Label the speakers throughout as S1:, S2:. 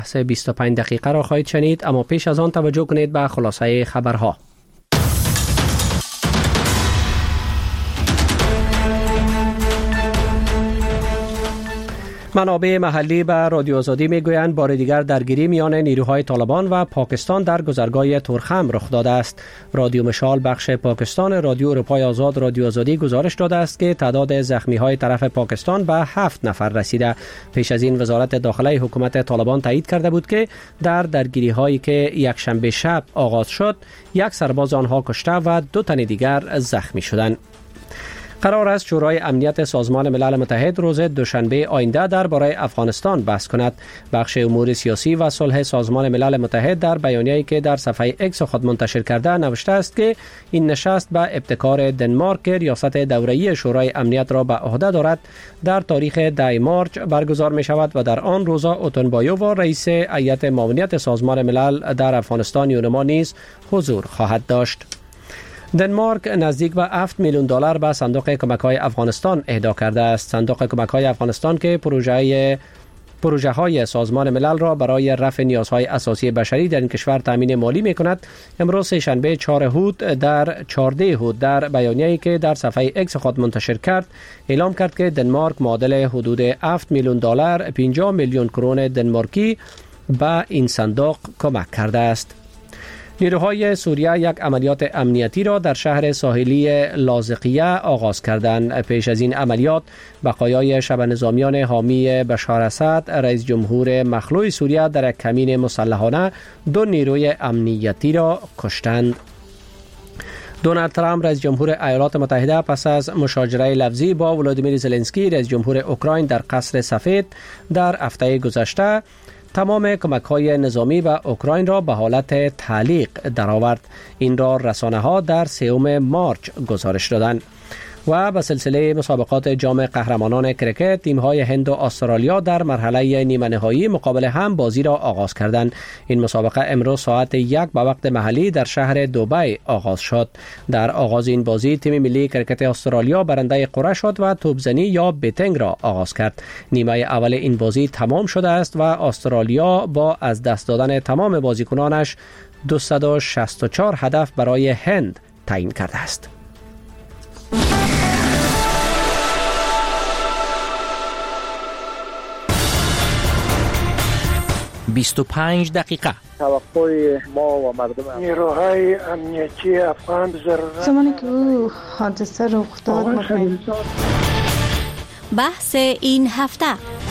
S1: بحث 25 دقیقه را خواهید شنید، اما پیش از آن توجه کنید به خلاصه خبرها. منابع محلی به رادیو آزادی میگویند بار دیگر درگیری میان نیروهای طالبان و پاکستان در گذرگاه تورخم رخ داده است. رادیو مشال بخش پاکستان رادیو اروپای آزاد رادیو آزادی گزارش داده است که تعداد زخمی‌های طرف پاکستان به 7 نفر رسیده. پیش از این وزارت داخله حکومت طالبان تایید کرده بود که در درگیری‌هایی که یک شنبه شب آغاز شد، یک سرباز آنها کشته و 2 تن دیگر زخمی شدند. قرار است شورای امنیت سازمان ملل متحد روز دوشنبه آینده درباره افغانستان بحث کند. بخش امور سیاسی و صلح سازمان ملل متحد در بیانیه‌ای که در صفحه اکس خود منتشر کرده نوشته است که این نشست به ابتکار دنمارک که ریاست دوره‌ای شورای امنیت را به عهده دارد در تاریخ 10 مارچ برگزار می شود و در آن روزا اوتنبایووا رئیس هیئت معاونیت سازمان ملل در افغانستان یونما نیز حضور خواهد داشت. دنمارک نزدیک به 7 میلیون دلار به صندوق کمک‌های افغانستان اهدا کرده است. صندوق کمک‌های افغانستان که پروژه های سازمان ملل را برای رفع نیازهای اساسی بشری در این کشور تامین مالی می‌کند. امروز شنبه 4 هود در بیانیه‌ای که در صفحه اکس خود منتشر کرد اعلام کرد که دنمارک معادل حدود 7 میلیون دلار 50 میلیون کرون دنمارکی به این صندوق کمک کرده است. نیروهای سوریه یک عملیات امنیتی را در شهر ساحلی لاذقیه آغاز کردند. پیش از این عملیات بقایای شبه نظامیان حامی بشار اسد رئیس جمهور مخلوع سوریه در یک کمین مسلحانه 2 نیروی امنیتی را کشتند. دونالد ترامپ رئیس جمهور ایالات متحده پس از مشاجره لفظی با ولادیمیر زلنسکی رئیس جمهور اوکراین در قصر سفید در هفته گذشته تمام کمک‌های نظامی به اوکراین را به حالت تعلیق درآورد. این را رسانه‌ها در 3 مارچ گزارش دادند. و به سلسله مسابقات جام قهرمانان کرکت تیم‌های هند و استرالیا در مرحله نیمه نهایی مقابل هم بازی را آغاز کردند. این مسابقه امروز ساعت 1 به وقت محلی در شهر دبی آغاز شد. در آغاز این بازی تیم ملی کرکت استرالیا برنده قرعه شد و توپزنی یا بیتینگ را آغاز کرد. نیمه اول این بازی تمام شده است و استرالیا با از دست دادن تمام بازیکنانش 264 هدف برای هند تعیین کرده است.
S2: 25 دقیقه
S3: توقع ما و مردم
S4: نیروهای امنیتی افغان ضرورت
S5: زمانی که او حادثه رخ داد
S6: بحث این هفته.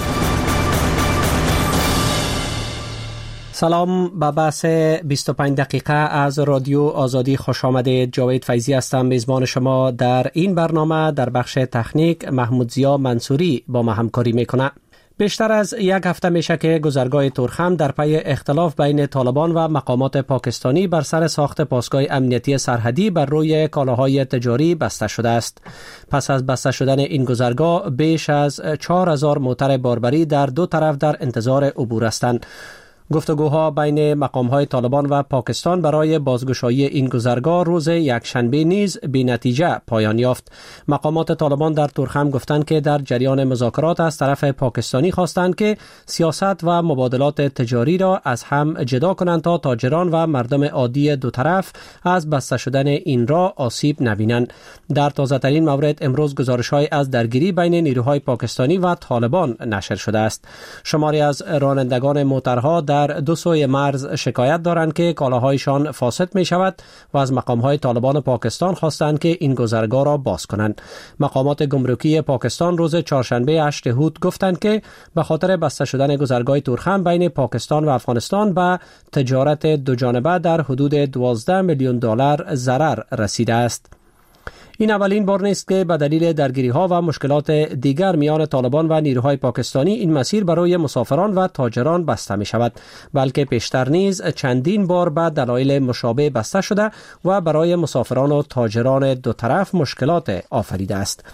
S1: سلام، به بحث 25 دقیقه از رادیو آزادی خوش آمدید. جاوید فیضی هستم، میزبان شما در این برنامه. در بخش تکنیک محمود ضیا منصوری با ما همکاری میکنه. بیشتر از 1 هفته میشه که گذرگاه تورخم در پی اختلاف بین طالبان و مقامات پاکستانی بر سر ساخت پاسگاه امنیتی سرحدی بر روی کالاهای تجاری بسته شده است. پس از بسته شدن این گذرگاه بیش از 4000 موتر باربری در 2 طرف در انتظار عبور هستند. گفتگوها بین مقام‌های طالبان و پاکستان برای بازگشایی این گذرگاه روز یکشنبه نیز بی نتیجه پایان یافت. مقامات طالبان در تورخم گفتند که در جریان مذاکرات از طرف پاکستانی خواستند که سیاست و مبادلات تجاری را از هم جدا کنند تا تاجران و مردم عادی 2 طرف از بسته شدن این را آسیب نبینند. در تازه‌ترین مورد امروز گزارش‌های از درگیری بین نیروهای پاکستانی و طالبان نشر شده است. شماری از رانندگان موترها در 2 سوی مرز شکایت دارند که کالاهایشان فاسد می شود و از مقامهای طالبان پاکستان خواستند که این گذرگاه را باز کنند. مقامات گمرکی پاکستان روز چهارشنبه 8 هود گفتند که به خاطر بسته شدن گذرگاه تورخم بین پاکستان و افغانستان به تجارت دوجانبه در حدود 12 میلیون دلار ضرر رسیده است. این اولین بار نیست که به دلیل درگیری‌ها و مشکلات دیگر میان طالبان و نیروهای پاکستانی این مسیر برای مسافران و تاجران بسته می شود، بلکه پیشتر نیز چندین بار به دلایل مشابه بسته شده و برای مسافران و تاجران 2 طرف مشکلات آفریده است.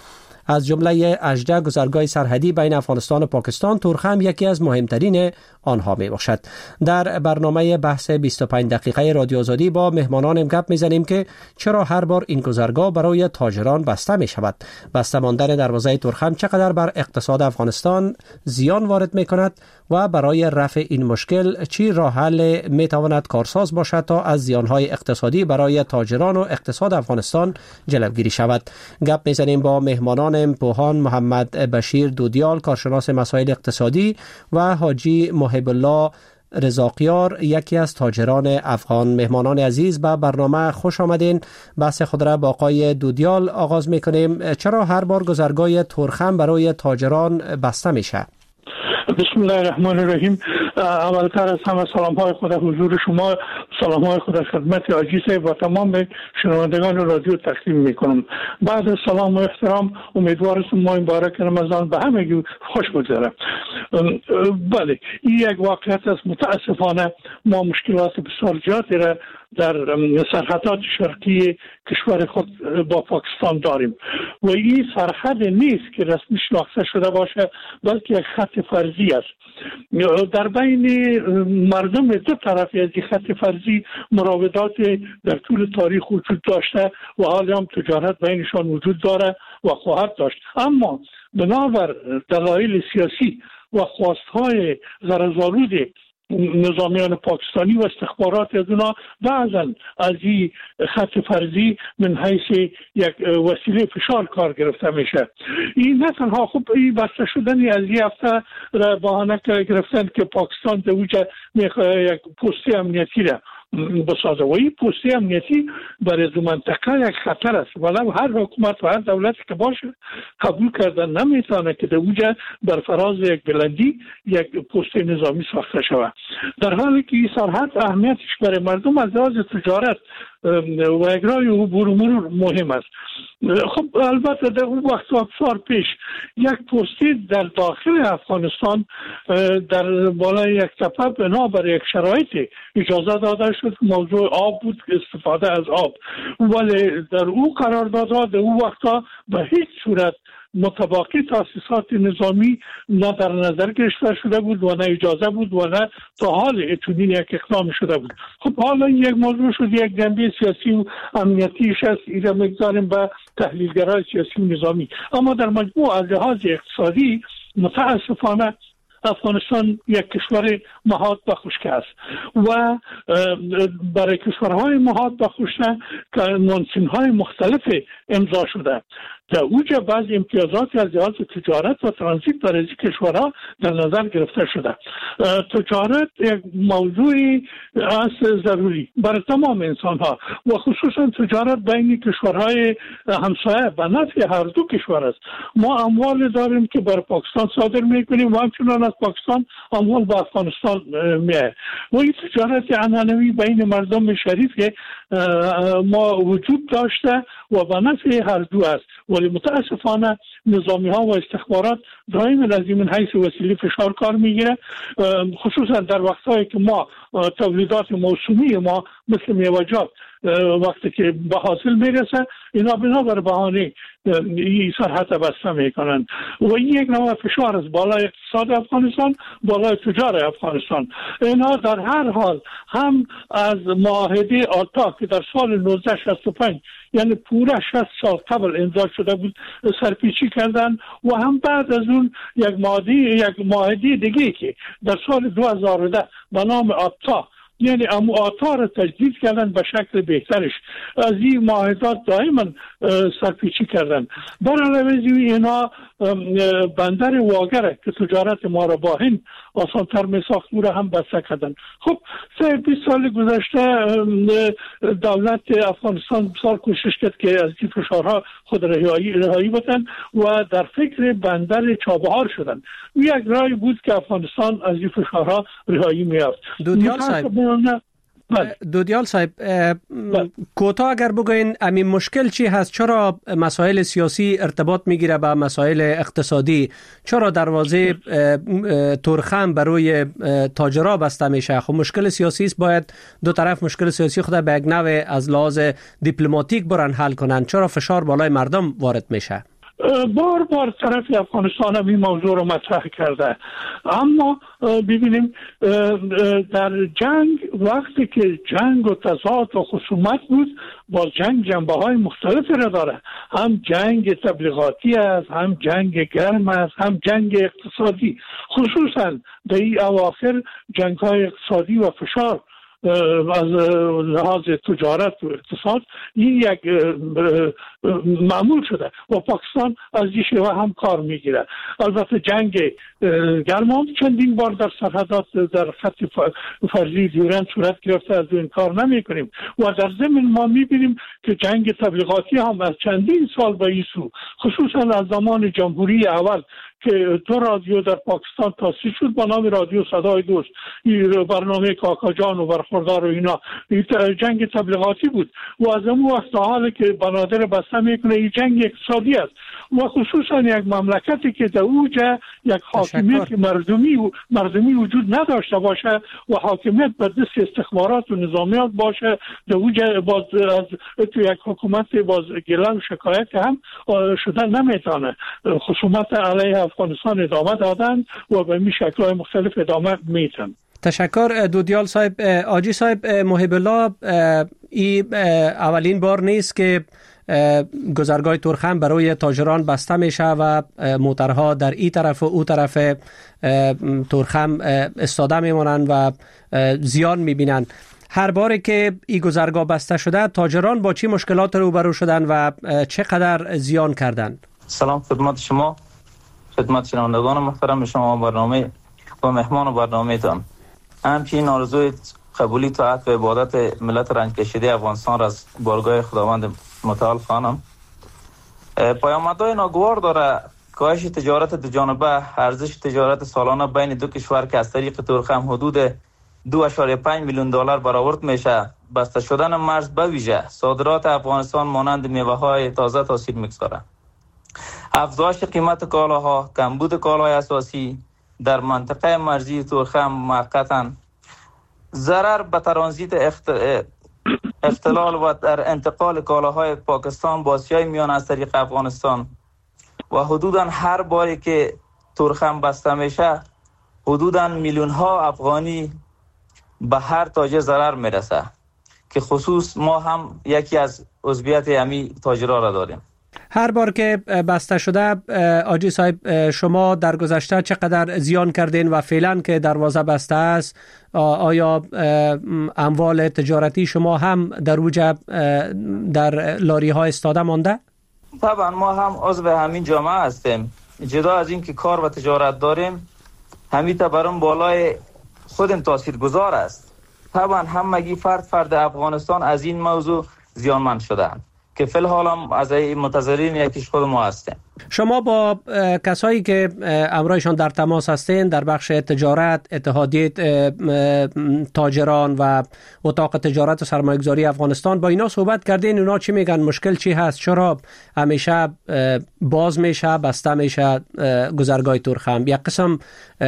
S1: از جمله 18 گذرگاه سرحدی بین افغانستان و پاکستان تورخم یکی از مهمترین آنها می باشد. در برنامه بحث 25 دقیقه رادیو آزادی با مهمانانم گپ میزنیم که چرا هر بار این گذرگاه برای تاجران بسته می شود. بسته ماندن دروازه تورخم چقدر بر اقتصاد افغانستان زیان وارد می کند و برای رفع این مشکل چی راه حل می تواند کارساز باشد تا از زیانهای اقتصادی برای تاجران و اقتصاد افغانستان جلوگیری شود. گپ میزنیم با مهمانان پوهان محمد بشیر دودیال، کارشناس مسائل اقتصادی، و حاجی محب الله رضاقیار، یکی از تاجران افغان. مهمانان عزیز، به برنامه خوش آمدین. بحث خود را با آقای دودیال آغاز میکنیم. چرا هر بار گذرگاه تورخم برای تاجران بسته میشه؟
S4: بسم الله الرحمن الرحیم. اولتر از همه سلام های خود حضور شما، سلام های خود خدمت حاجی صاحب و تمام شنوندگان رادیو تقدیم میکنم. بعد از سلام و احترام، امیدوارم ماه مبارک رمضان به همگی خوش بگذره. بله، این یک واقعیت است. متاسفانه ما مشکلات بسیار زیادی را در سرحدات شرقی کشور خود با پاکستان داریم و این سرحد نیست که رسمی شناخته شده باشه، بلکه یک خط فرضی است. در بین مردم دو طرفی از این خط فرضی مراودات در طول تاریخ وجود داشته و حالی هم تجارت بینشان وجود داره و خواهد داشت، اما بنابر دلایل سیاسی و خواستهای غرض‌آلود نظامیان پاکستانی و استخبارات از اونا بعضا از این خط فرضی من حیث یک وسیله فشار کار گرفته میشه. این نه تنها خوب این بسته شدنی از این هفته را بهانه گرفتن که پاکستان در وجه یک پست امنیتی را بسازه و این پست امنیتی برای دو منطقه یک خطر است. ولو هر حکومت و هر دولتی که باشه قبول کردن نمیتونه که در وجه بر فراز یک بلندی یک پست نظامی ساخته شود، در حالی که این سرحد اهمیتش برای مردم از لحاظ تجارت و اجرای عبور و مرور مهم است. خب البته در اون وقت بسیار پیش یک پستی در داخل افغانستان در بالای یک تپه بنا بر یک شرایط اجازه داده شد. موضوع آب بود، استفاده از آب، ولی در او قراردادها در اون وقتا به هیچ صورت متباقی تاسیسات نظامی نه در نظر گرفته شده بود و نه اجازه بود و نه تا حال چنین یک اقدام شده بود. خب حالا یک موضوع شد، یک جنبه سیاسی و امنیتیش است، ایره میگذاریم به تحلیلگرای سیاسی و نظامی. اما در مجموع از لحاظ اقتصادی متاسفانه افغانستان یک کشور محاط به خشکی است و برای کشورهای محاط به خشکی کنوانسیون‌های مختلف امضا شده. در اوجه بعض امتیازات از لحاظ تجارت و ترانزیت برای این کشورها در نظر گرفته شده. تجارت یک موضوعی است ضروری برای تمام انسان‌ها و خصوصا تجارت بین کشورهای همسایه به نفع هر دو کشور است. ما اموال داریم که برای پاکستان صادر می‌کنیم و همچنان از پاکستان اموال به افغانستان میاد و این تجارت عنعنوی بین مردم شریف ما وجود داشته و به نفع هر دو است. ولی متاسفانه نظامی ها و استخبارات دائما از این حیث وسیله فشار کار میگیره، خصوصا در وقتایی که ما تولیدات موسمی ما مثل میوه‌جات وقتی که به حاصل میرسه اینا بنابر بهانه این سرحد بسته میکنن و این یک نوع فشار است بالای اقتصاد افغانستان، بالای تجارت افغانستان. اینا در هر حال هم از معاهده آتا که در سال 1965 یعنی پورا 60 سال قبل امضا شده بود سرپیچی کردن و هم بعد از اون یک معاهده دیگه که در سال 2010 به نام آتا یعنی آتا را تجدید کردن به شکل بهترش. از این معاهدات دائما سرپیچی کردن. در علاوه اینا بندر واگره که تجارت ما را با هند آسانتر می ساخت او را هم بسته کردن. خب 20 سال گذشته دولت افغانستان بسیار کوشش کرد که از این فشارها خود رهایی بدن و در فکر بندر چابهار شدن. یک راه بود که افغانستان از این فشارها رهایی می‌یافت.
S1: دودیال صاحب، کوتاه اگر بگوین همین مشکل چی هست؟ چرا مسائل سیاسی ارتباط میگیره به مسائل اقتصادی؟ چرا دروازه تورخم برای تاجرها بسته میشه؟ خب مشکل سیاسی است، باید دو طرف مشکل سیاسی خود به یک نوع از لحاظ دیپلماتیک برن حل کنن. چرا فشار بالای مردم وارد میشه؟
S4: بار طرف افغانستان هم این موضوع رو مطرح کرده. اما ببینیم در جنگ، وقتی که جنگ و تضاد و خصومت بود، باز جنگ جنبه های مختلفی را داره. هم جنگ تبلیغاتی است، هم جنگ گرم است، هم جنگ اقتصادی. خصوصا در این اواخر جنگ های اقتصادی و فشار از لحاظ تجارت و اقتصاد این یک معمول شده و پاکستان از این شیوه هم کار میگیره. البته جنگ گرم چندین بار در سرحدات در خط فرضی دیورند صورت گرفته، از این کار نمی کنیم. و در ضمن ما میبینیم که جنگ تبلیغاتی هم از چندین سال به این سو، خصوصا از زمان جمهوری اول که 2 رادیو در پاکستان تأسیس شد با نام رادیو صدای دوست، این برنامه کاکا جان و برخوردار و اینا، این جنگ تبلیغاتی بود. و از اون وقت تا حالی که بنادر بسته میکنه این جنگ اقتصادی است. و خصوصا یک مملکتی که در اوجه یک حاکمیت مردمی وجود نداشته باشه و حاکمیت بر دست استخبارات و نظامیات باشه، در اوجه باز از تو یک حکومت باز گله و شکایت هم شدن نمیتونه. خصومت علیه افغانستان ادامه دادن و به این شکل‌های مختلف ادامه میتن.
S1: تشکر دودیال صاحب. آجی صاحب، محب الله، این اولین بار نیست که گذرگاه تورخم برای تاجران بسته میشه و موترها در این طرف و او طرف تورخم استاده میمونن و زیان میبینن. هر باری که این گذرگاه بسته شده، تاجران با چی مشکلات روبرو شدن و چقدر زیان کردن؟
S7: سلام خدمت شما، خدمت شنوندگان محترم شما برنامه و مهمان برنامه تان. همچنین آرزوی قبولی طاعت و عبادت ملت رنج کشیده افغانستان را از بارگاه خداوند متعال خوانم. پیامدهای ناگوار داره کاهش تجارت دو جانبه. ارزش تجارت سالانه بین دو کشور که از طریق تورخم حدود 2.5 میلیون دلار برآورد میشه، بسته شدن مرز به ویژه صادرات افغانستان مانند میوه‌های تازه تاثیر میگذاره. افزایش قیمت کالاها، کمبود کالای اساسی در منطقه مرزی تورخم موقتا ضرر به ترانزیت اختلال و در انتقال کالاهای پاکستان با آسیای میانه از طریق افغانستان و حدوداً هر باری که تورخم بسته میشه حدوداً میلیون ها افغانی به هر تاجر ضرر میرسه که خصوص ما هم یکی از عضویت همی تاجرها را داریم.
S1: هر بار که بسته شده، آجی صاحب، شما در گذشته چقدر زیان کردین و فعلا که دروازه بسته است آیا اموال تجارتی شما هم در اوج در لاری ها استاده مانده؟
S7: طبعا ما هم عضو همین جامعه هستیم. جدا از این که کار و تجارت داریم، همین برام بالای خودم تاثیرگذار است. طبعا همگی فرد افغانستان از این موضوع زیانمند شدند که فی الحال هم از منتظرین یکیش خود ما هستیم.
S1: شما با کسایی که امرایشان در تماس هستین در بخش تجارت، اتحادیه تاجران و اتاق تجارت و سرمایه‌گذاری افغانستان، با اینا صحبت کردین؟ اونا چی میگن؟ مشکل چی هست؟ چرا همیشه باز میشه، بسته میشه گذرگاه تورخم؟ یک قسم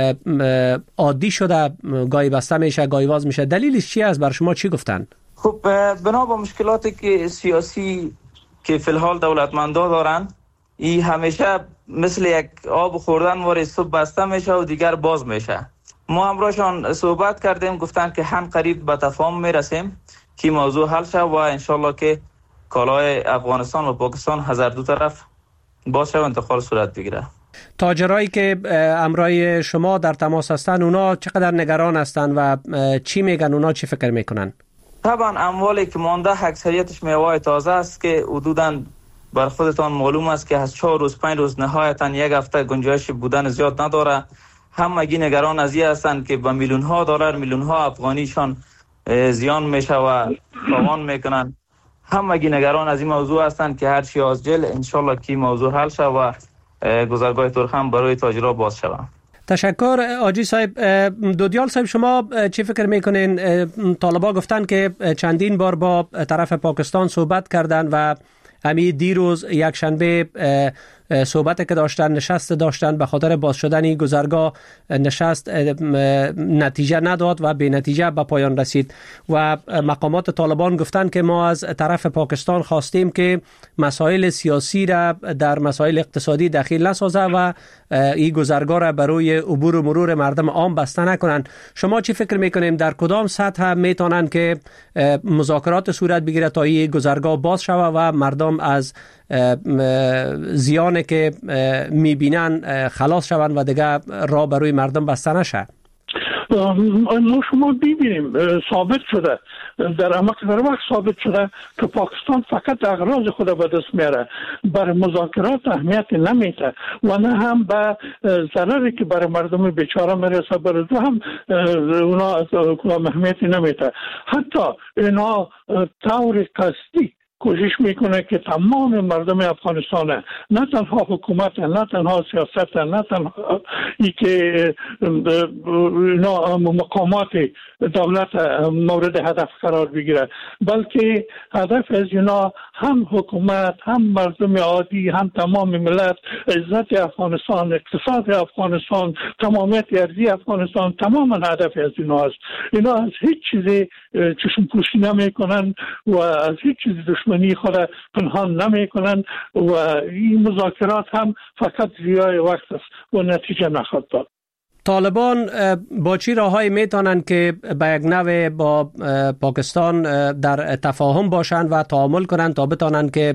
S1: عادی شده، گاهی بسته میشه، گاهی باز میشه. دلیلش چی است؟ بر شما چی گفتن؟
S7: خب بنا با مشکلاتی که سیاسی که فی الحال دولتمندا دارن، این همیشه مثل یک آب خوردن واری صبح بسته میشه و دیگر باز میشه. ما همراهشان صحبت کردیم، گفتن که هم قریب به تفاهم میرسیم که موضوع حل شه و انشالله که کالای افغانستان و پاکستان هزار دو طرف باشه و انتقال صورت بگیره.
S1: تاجرایی که امرای شما در تماس هستن، اونا چقدر نگران هستن و چی میگن؟ اونا چی فکر میکنن؟
S7: طبعا اموالی که مانده اکثریتش میوه تازه است که حدوداً بر خودتان معلوم است که از 4 روز 5 روز نهایتاً یک هفته گنجایش بودن زیاد نداره. همگی نگران از این هستند که با میلیون ها دلار، میلیون ها افغانیشان زیان میشه و تاوان میکنن. همگی نگران از این موضوع هستند که هر چی عاجل انشالله که موضوع حل شه و گذرگاه تورخم برای تاجرها باز شود.
S1: تشکر آجی صاحب. دودیال صاحب، شما چی فکر میکنین؟ طالبا گفتن که چندین بار با طرف پاکستان صحبت کردن و همین دیروز یک شنبه صحبت که داشتن، نشست داشتن، به خاطر باز شدن این گذرگاه نشست نتیجه نداد و به نتیجه به پایان رسید و مقامات طالبان گفتند که ما از طرف پاکستان خواستیم که مسائل سیاسی را در مسائل اقتصادی دخیل نسازه و این گذرگاه را برای عبور و مرور مردم عام بسته نکنند. شما چی فکر میکنیم در کدام سطح میتونن که مذاکرات صورت بگیره تا این گذرگاه باز شود و مردم از زیانی که میبینن خلاص شوند و دیگه راه برای مردم بسته نشه؟
S4: ما شما ببینیم ثابت شده در وقت ثابت شده که پاکستان فقط اغراض خود به دست میاره، بر مذاکرات اهمیت نمیده و نه هم به ضرری که برای مردم بیچاره میرسه برای دو هم اونا اهمیت نمیده. حتی اینا طور قصدی کوشش میکنه که تمام مردم افغانستان، نه تنها حکومت، نه تنها سیاست، نه تنها ای که مقامات دولت مورد هدف قرار بگیره، بلکه هدف از اینا هم حکومت، هم مردم عادی، هم تمام ملت، عزت افغانستان، اقتصاد افغانستان، تمامیت ارضی افغانستان، تماما هدف از اینا است. اینا از هیچ چیزی چشم پوشی نمی کنن و از هیچ چیزی دشمنی خود پنهان نمی کنن و این مذاکرات هم فقط ضیاع وقت است و نتیجه نخواهد داد.
S1: طالبان با چی راههایی میتونن که به یک نوع با پاکستان در تفاهم باشن و تعامل کنن تا بتونن که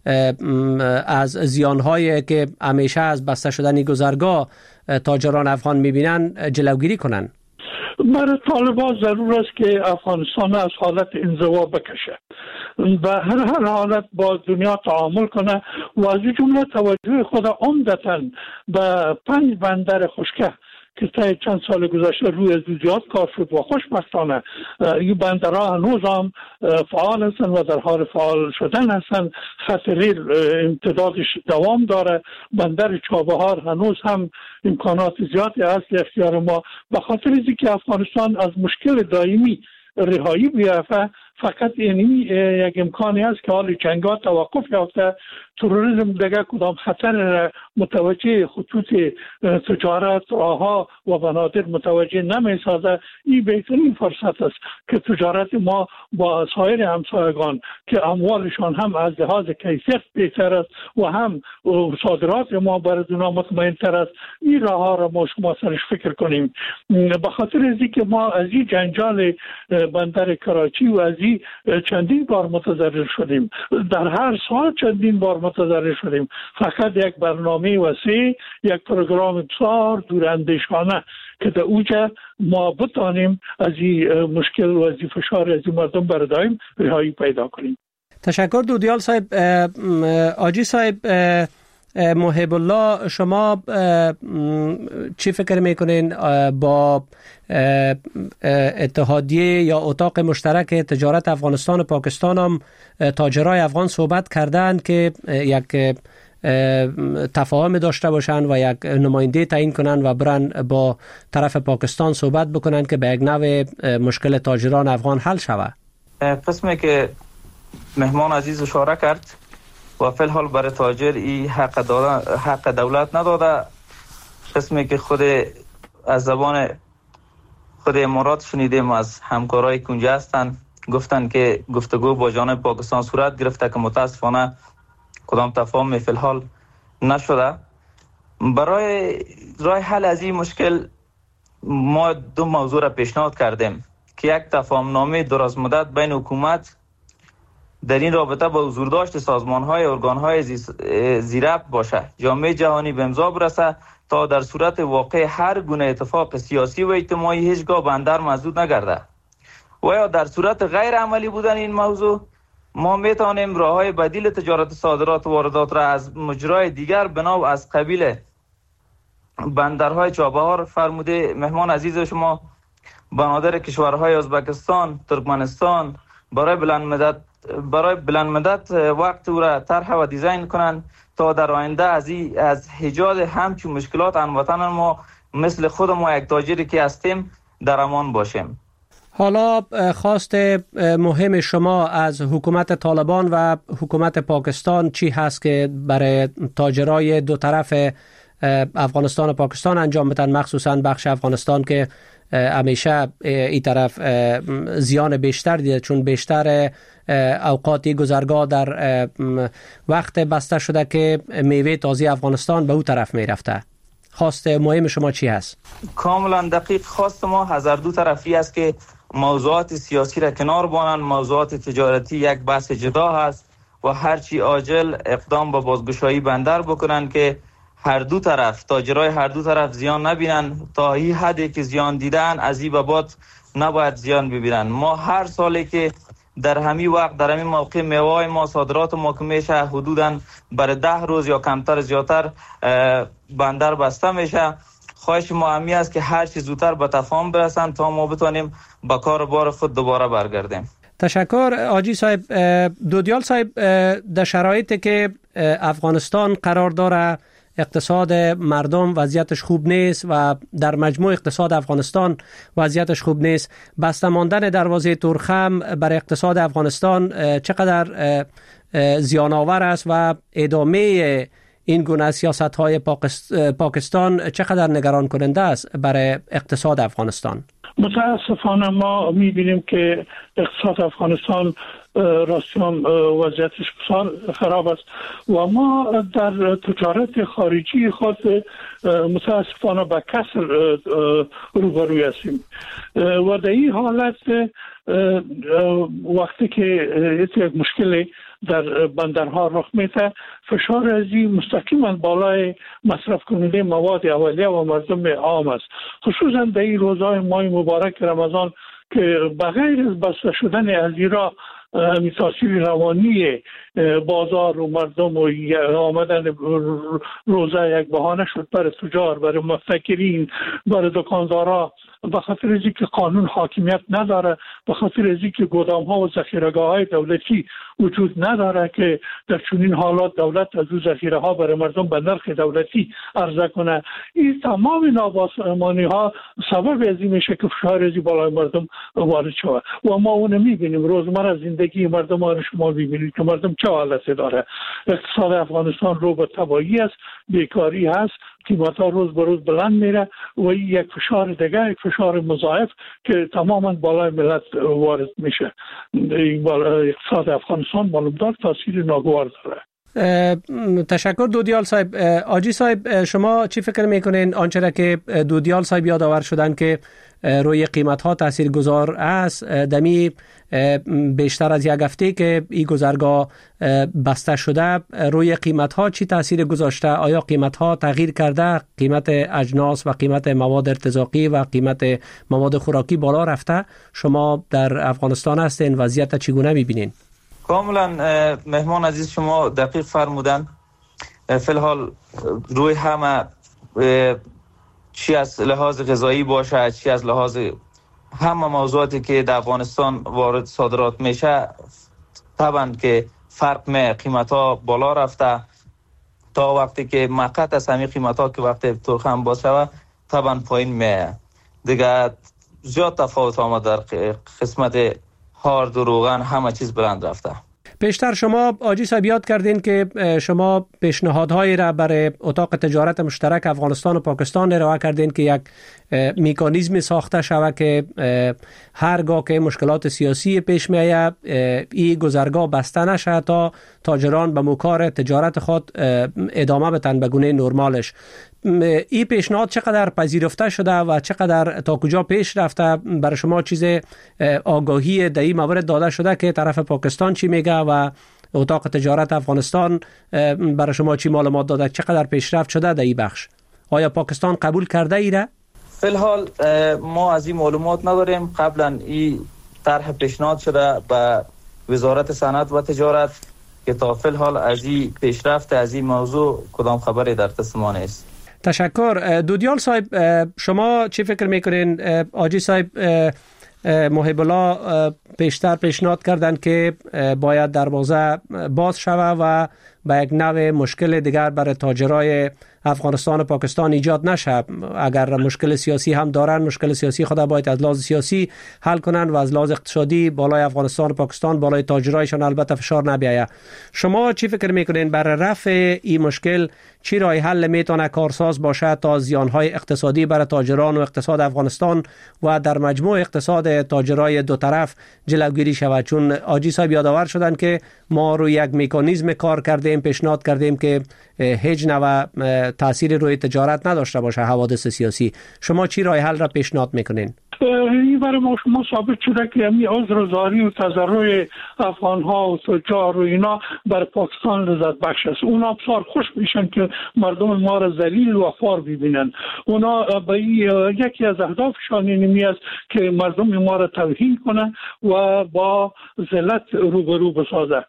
S1: از زیانهایی که همیشه از بسته شدن گذرگاه تاجران افغان میبینن جلوگیری کنن؟
S4: برای طالبان ضرور است که افغانستان از حالت انزوا بکشه و هر حالت با دنیا تعامل کنه و از این جمله توجه خود عمدتاً به 5 بندر خشکه که تا چند سال گذشته روی از زیاد کار شد و خوشبختانه این بندرها هنوز هم فعال هستن و در حال فعال شدن هستن. خط ریل امتدادش دوام داره. بندر چابهار هنوز هم امکانات زیادی هست اختیار ما، به خاطر اینکه افغانستان از مشکل دائمی رهایی بیافته. فقط یک امکانی است که حال جنگ‌ها توقف یافته، تروریسم دیگه کدام خطر متوجه خطوط تجارت راهها و بنادر متوجه نمی‌سازه. این بهترین فرصت است که تجارت ما با سایر همسایگان که اموالشان هم از لحاظ کیفیت بهتر است و هم صادرات ما برای اونا مطمئن‌تر است، این راهها را ما شما سرش فکر کنیم. به خاطر اینکه ما از این جنجال بندر کراچی و از این چندین بار متضرر شدیم، در هر سال چندین بار متضرر شدیم. فقط یک برنامه وسیع، یک پروگرام بسیار دوراندیشانه که در اوجه ما بتانیم از این مشکل و از این فشار از این مردم برداریم رهایی پیدا کنیم.
S1: تشکر دودیال صاحب. آجی صاحب، محب الله، شما چی فکر میکنین با اتحادیه یا اتاق مشترک تجارت افغانستان و پاکستان هم تاجرای افغان صحبت کردن که یک تفاهم داشته باشن و یک نماینده تعیین کنن و برن با طرف پاکستان صحبت بکنن که به یک نوع مشکل تاجران افغان حل شود؟
S7: قسمی که مهمان عزیز اشاره کرد و فی الحال برای تاجر ای حق دولت نداده. قسمی که خود از زبان خود امارات شنیدیم از همکارای کنجه هستن، گفتن که گفتگو با جانب پاکستان صورت گرفته که متاسفانه کدام تفاهم فی الحال نشده. برای راه حل از این مشکل ما 2 موضوع را پیشنهاد کردیم که یک تفاهم نامه دراز مدت بین حکومت در این رابطه با حضور داشت سازمان‌های ارگان‌های زیربط باشه، جامعه جهانی به امضا برسه تا در صورت واقع هر گونه اتفاق سیاسی و اجتماعی هیچگاه بندر مسدود نگرده. و یا در صورت غیر عملی بودن این موضوع ما میتونیم راه‌های بدیل تجارت صادرات و واردات را از مجرای دیگر بنا از قبیل بندرهای چابهار فرموده مهمان عزیز شما، بنادر کشورهای ازبکستان، ترکمنستان برای بلند مدت وقت او را طرح و دیزاین کنند تا در آینده از ایجاد همچون مشکلات هموطنان ما مثل خود ما یک تاجری که هستیم در امان باشیم.
S1: حالا خواست مهم شما از حکومت طالبان و حکومت پاکستان چی هست که برای تاجرای دو طرف افغانستان و پاکستان انجام بدن، مخصوصا بخش افغانستان که همیشه این طرف زیان بیشتر دیده، چون بیشتر اوقاتی گذرگاه در وقت بسته شده که میوه تازه افغانستان به اون طرف میرفته. خواست مهم شما چی هست؟
S7: کاملا دقیق. خواست ما از دو طرفی است که موضوعات سیاسی را کنار بانند، موضوعات تجارتی یک بحث جدا هست و هرچی عاجل اقدام به بازگشایی بندر بکنند که هر دو طرف، تاجرای هر دو طرف زیان نبینن. تا این حدی که زیان دیدن از این به بعد نباید زیان ببینن. ما هر سالی که در همین وقت در همین موقع میوه ما صادرات ما که میشه حدوداً برای 10 روز یا کمتر زیادتر بندر بسته میشه. خواهش ما همی است که هر چیز زودتر به تفاهم برسن تا ما بتونیم به کار بار خود دوباره برگردیم.
S1: تشکر آجی صاحب. دودیال صاحب، در شرایطی که افغانستان قرار داره، اقتصاد مردم وضعیتش خوب نیست و در مجموع اقتصاد افغانستان وضعیتش خوب نیست، بسته ماندن دروازه تورخم برای اقتصاد افغانستان چقدر زیان آور است و ادامه این گونه سیاست‌های پاکستان چقدر نگران کننده است برای اقتصاد افغانستان؟
S4: متاسفانه ما می‌بینیم که اقتصاد افغانستان راستان وضعیتش خراب است و ما در تجارت خارجی خود متاسفانه به کسر روبروی هستیم و در این حالت وقتی که یک مشکلی در بندرها رخ میده، فشار از این مستقیما بالای مصرف کننده مواد اولیه و مردم عام است. خصوصا در این روزهای ماه مبارک رمضان که بغیر از بسته شدن از ایران تاثیر روانی بازار و مردم و آمدن روزه یک بهانه شد برای تجار، برای مفتکرین، برای دکاندارا، به خاطر از اینکه قانون حاکمیت نداره، به خاطر از اینکه گودام ها و ذخیره‌گاه های دولتی وجود نداره که در چنین حالات دولت از اون ذخیره ها برای مردم به نرخ دولتی عرضه کنه. این تمام نابسامانی ها سبب از این میشه که فشار از بالای مردم وارد شود و ما اون میبینیم روزمره زندگی مردم ها. شما میبینید که مردم چه حالتی داره. اقتصاد افغانستان رو به تباهی است، بیکاری هست، قیمت ها روز به روز بلند میره و یک فشار دیگه، یک فشار مضاعف که تماما بالای ملت وارد میشه. اقتصاد افغانستان معلومدار تاثیر ناگوار داره.
S1: تشکر دودیال صاحب. آجی صاحب، شما چی فکر میکنین آنچه که دودیال صاحب یادآور شدن که روی قیمت ها تاثیر گذار است؟ دمی بیشتر از یک هفته که این گذرگاه بسته شده، روی قیمت ها چی تاثیر گذاشته؟ آیا قیمت ها تغییر کرده؟ قیمت اجناس و قیمت مواد ارتزاقی و قیمت مواد خوراکی بالا رفته؟ شما در افغانستان هستین، وضعیت چگونه میبینین؟
S7: کاملا مهمان عزیز شما دقیق فرمودن. فی الحال روی همه چی از لحاظ غذایی باشه، چی از لحاظ همه موضوعاتی که در افغانستان وارد صادرات میشه، طبعا که فرق می قیمت ها بالا رفته تا وقتی که مقت از همین قیمت ها که وقتی تورخم باز شود طبعا پایین می دیگه. زیاد تفاوت آمد در قسمت هارد و روغن، همه چیز بلند رفته.
S1: پیشتر شما آجی صاحب یاد کردین که شما پیشنهادهایی را برای اتاق تجارت مشترک افغانستان و پاکستان ارائه کردین که یک میکانیزم ساخته شود که هرگاه که مشکلات سیاسی پیش میآید این گذرگاه بسته نشه تا تاجران به مکار تجارت خود ادامه بدن به گونه نرمالش. این پیشنهاد چقدر پذیرفته شده و چقدر تا کجا پیش رفته؟ برای شما چیز آگاهی در این مورد داده شده که طرف پاکستان چی میگه و اتاق تجارت افغانستان برای شما چی معلومات داده؟ چقدر پیشرفت شده در این بخش؟ آیا پاکستان قبول کرده ایره؟
S7: فی الحال ما از این معلومات نداریم. قبلا این طرح پیشنهاد شده به وزارت صنعت و تجارت که تا فی الحال از این پیشرفت از این موضوع کدام خبری در دست ما نیست.
S1: تشکر. دودیال صاحب، شما چی فکر میکنین؟ آجی صاحب محب الله پیشتر پیشنهاد کردند که باید دروازه باز شود و به یک نوع مشکل دیگر برای تاجرای افغانستان و پاکستان ایجاد نشه. اگر مشکل سیاسی هم دارن، مشکل سیاسی خود باید از لحاظ سیاسی حل کنن و از لحاظ اقتصادی بالای افغانستان و پاکستان، بالای تاجرایشان البته فشار نبیاید. شما چی فکر میکنین برای رفع این مشکل چی راه حل میتونه کارساز باشه تا زیانهای اقتصادی برای تاجران و اقتصاد افغانستان و در مجموع اقتصاد تاجرای دو طرف جلوگیری شود؟ چون آجی صاحب یادآور شدن که ما روی یک مکانیزم کار کردیم، پیشنهاد کردیم که هیچ نوع تأثیر روی تجارت نداشته باشه حوادث سیاسی. شما چی راه حل را پیشنهاد میکنین؟
S4: این برای شما ثابت شده که همین عذرزاری و تضرع افغانها و تجار و اینا بر پاکستان لذت بخش است. اونا بسیار خوش میشن که مردم ما را ذلیل و خوار ببینن. اونا به یکی از اهدافشان این است که مردم ما را توهین کنن و با ذلت روبرو بسازه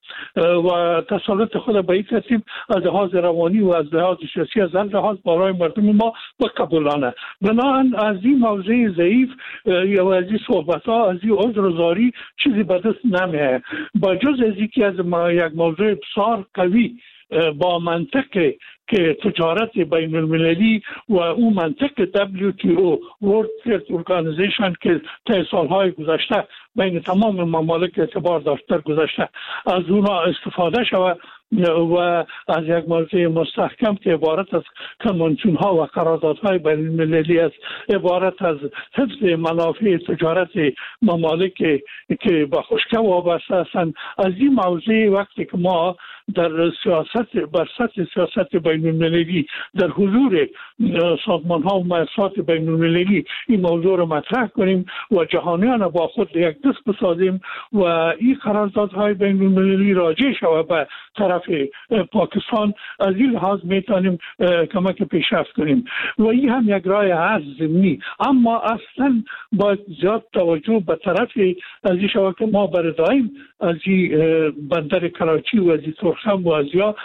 S4: و تسلط خود به این ترتیب از لحاظ روانی و از لحاظ سیاسی از هر لحاظ برای مردم ما بقبولانه. بنابراین از این موضوع ضعیف یا از این صحبت ها، از این عذرزاری چیزی به دست نمیه. با جز از اینکه از یک موضوع بسیار قوی با منطق که تجارت بین المللی و اون منطق WTO World Trade Organization که طی سالهای گذشته بین تمام ممالک اعتبار داشته گذشته از اونا استفاده شود و از یک موضوع مستحکم که عبارت از کنوانسیون ها و قراردادهای بین المللی است، عبارت از حفظ منافع تجارت ممالک که به خشکی وابسته هستند. از این موضوع وقتی که ما در سیاست بر سطح سیاست بین المللی در حضور سازمان ها و مؤسسات بین المللی این موضوع را مطرح کنیم و جهانیان با خود یک دست بسازیم و این قراردادهای بین المللی راجع شود به طرف پاکستان، از این لحاظ میتونیم کمک پیشرفت کنیم و این هم یک راه حل ضمنی. اما اصلا باید زیاد توجه به طرف از این شود که ما برای دائم از این بندر کراچی و از این ترخم و از یا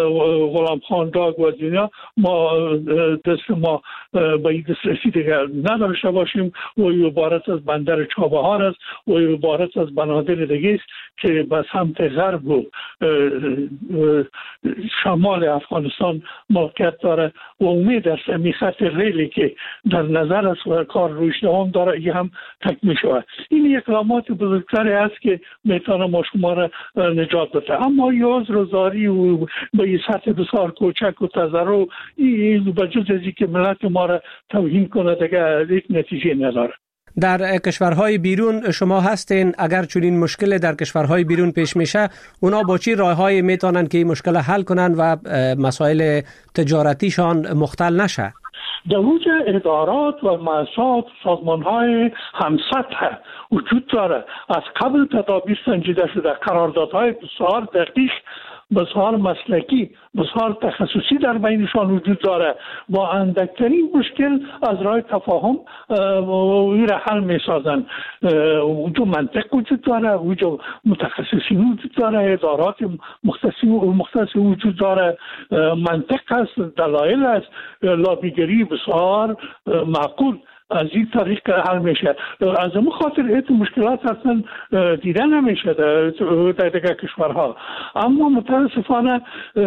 S4: غلام خان داگ و از اینا ما دست ما به این دسترسی دیگر نداشته باشیم و عبارت از بندر چابهار است و عبارت از بنادر دیگه است که به سمت غرب و شمال افغانستان موقعیت داره و امید است این خط ریلی که در نظر است و کار روش دوام داره این هم تکمیل شود. این اقدامات بزرگتری است که میتونه ما شما را نجات بده. اما عذرزاری و به این سطح بسیار کوچک و تضرع این بجز از که ملت ما را توهین کنه دیگه یک نتیجه نداره.
S1: در کشورهای بیرون شما هستین، اگر چنین مشکل در کشورهای بیرون پیش میشه اونا با چی راههایی میتونن که این مشکل حل کنن و مسائل تجارتیشان مختل نشه؟
S4: در اوج ادارات و مؤسسات سازمان‌های همسطح وجود داره. از قبل تدابیر سنجیده شده، قراردادهای بسیار دقیق، بسیار مسلکی، بسیار تخصصی در بینشان وجود داره. با اندکترین مشکل از راه تفاهم این را حل می سازن. وجود منطق وجود داره، وجود متخصصین وجود داره، ادارات مختص وجود داره، منطق است، دلایل است، لابیگری بسیار معقول از این طریق حل میشه. از اون خاطر ایت مشکلات اصلا دیده نمیشه در دیگر کشورها. اما متاسفانه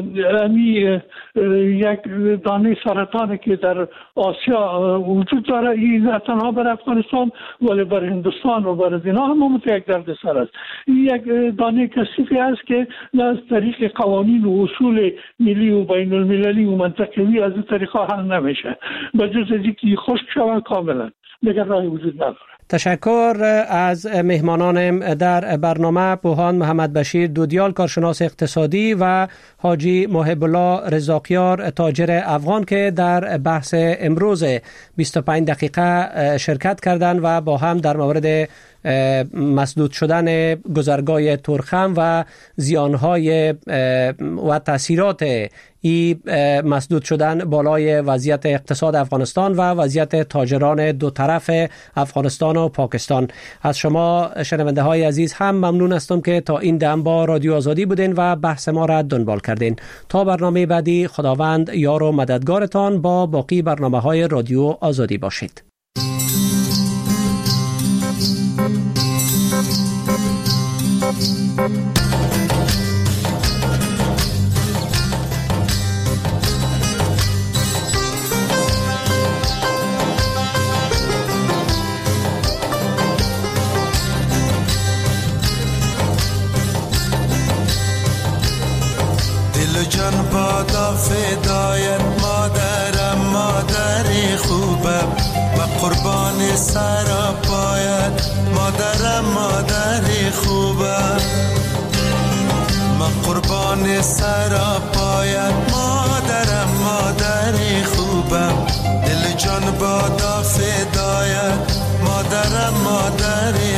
S4: یک دانه سرطانی که در آسیا وجود داره این نه تنها بر افغانستان ولی بر هندوستان و بر اینا هم یک درد سر است. این یک دانه کثیفی است که از طریق قوانین و اصول ملی و بین المللی و منطقوی از این طریقا حل نمیشه. بجز از اینکه خشک شود کاملا دیگر راهی وجود نداره.
S1: تشکر از مهمانان در برنامه پوهان محمد بشیر دودیال کارشناس اقتصادی و حاجی محب الله رزاقیار تاجر افغان که در بحث امروز 25 دقیقه شرکت کردند و با هم در مورد مسدود شدن گذرگاه ترخم و زیانهای و تاثیرات این مسدود شدن بالای وضعیت اقتصاد افغانستان و وضعیت تاجران دو طرف افغانستان و پاکستان. از شما شنونده های عزیز هم ممنون هستم که تا این دم با رادیو آزادی بودین و بحث ما را دنبال کردین. تا برنامه بعدی خداوند یار و مددگارتان با باقی برنامه های رادیو آزادی باشید.
S8: بادا فدایت مادرم مادری خوبم و قربان سر پایت مادرم مادری خوبم من قربان سر پایت مادرم مادری خوبم دل جان بادا فدایت مادرم مادری